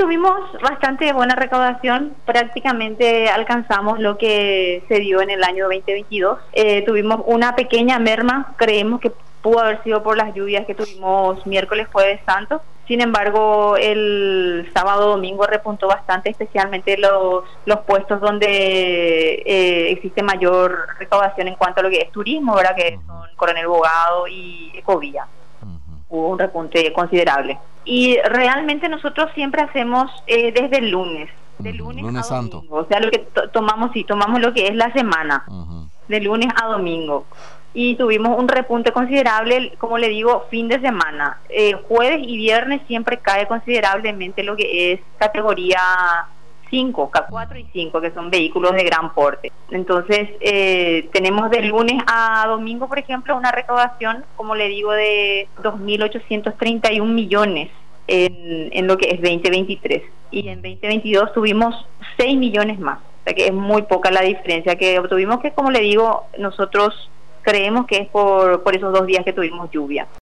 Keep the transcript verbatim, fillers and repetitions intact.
tuvimos bastante buena recaudación, prácticamente alcanzamos lo que se dio en el año veinte veintidós. Eh, tuvimos una pequeña merma, creemos que pudo haber sido por las lluvias que tuvimos miércoles, jueves santo. Sin embargo, el sábado domingo repuntó bastante, especialmente los, los puestos donde eh, existe mayor recaudación en cuanto a lo que es turismo, ¿verdad? Que son Coronel Bogado y Ecovía. Hubo un repunte considerable. Y realmente nosotros siempre hacemos eh, desde el lunes, de lunes, lunes a domingo. santo. O sea, lo que to tomamos, sí, tomamos lo que es la semana, Uh-huh. de lunes a domingo. Y tuvimos un repunte considerable, como le digo, fin de semana. Eh, jueves y viernes siempre cae considerablemente lo que es categoría cinco, K cuatro y cinco, que son vehículos de gran porte. Entonces, eh, tenemos de lunes a domingo, por ejemplo, una recaudación, como le digo, de dos mil ochocientos treinta y un millones en, en lo que es veinte veintitrés. Y en veinte veintidós tuvimos seis millones más. O sea que es muy poca la diferencia que obtuvimos, que como le digo, nosotros creemos que es por, por esos dos días que tuvimos lluvia.